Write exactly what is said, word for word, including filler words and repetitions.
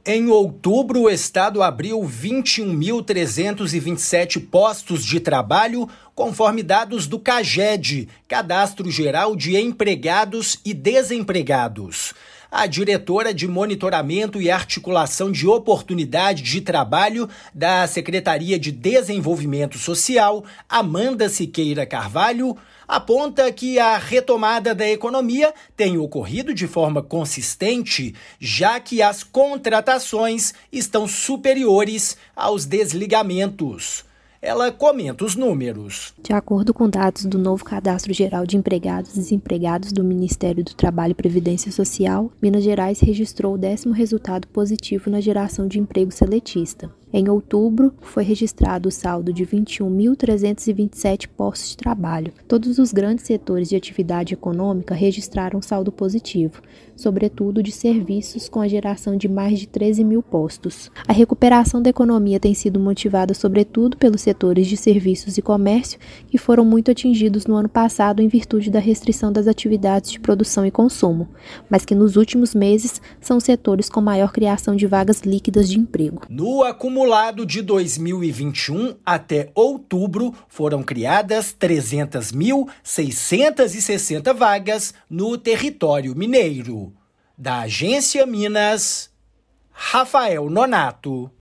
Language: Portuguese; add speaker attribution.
Speaker 1: Em outubro, o Estado abriu vinte e um mil trezentos e vinte e sete postos de trabalho, conforme dados do CAGED, Cadastro Geral de Empregados e Desempregados. A diretora de Monitoramento e Articulação de Oportunidade de Trabalho da Secretaria de Desenvolvimento Social, Amanda Siqueira Carvalho, aponta que a retomada da economia tem ocorrido de forma consistente, já que as contratações estão superiores aos desligamentos. Ela comenta os números.
Speaker 2: De acordo com dados do novo Cadastro Geral de Empregados e Desempregados do Ministério do Trabalho e Previdência Social, Minas Gerais registrou o décimo resultado positivo na geração de emprego seletista. Em outubro, foi registrado o saldo de vinte e um mil trezentos e vinte e sete postos de trabalho. Todos os grandes setores de atividade econômica registraram saldo positivo, sobretudo de serviços, com a geração de mais de treze mil postos. A recuperação da economia tem sido motivada sobretudo pelos setores de serviços e comércio, que foram muito atingidos no ano passado em virtude da restrição das atividades de produção e consumo, mas que nos últimos meses são os setores com maior criação de vagas líquidas de emprego.
Speaker 1: No acumulado acumulado de dois mil e vinte e um até outubro, foram criadas trezentas mil seiscentas e sessenta vagas no território mineiro. Da Agência Minas, Rafael Nonato.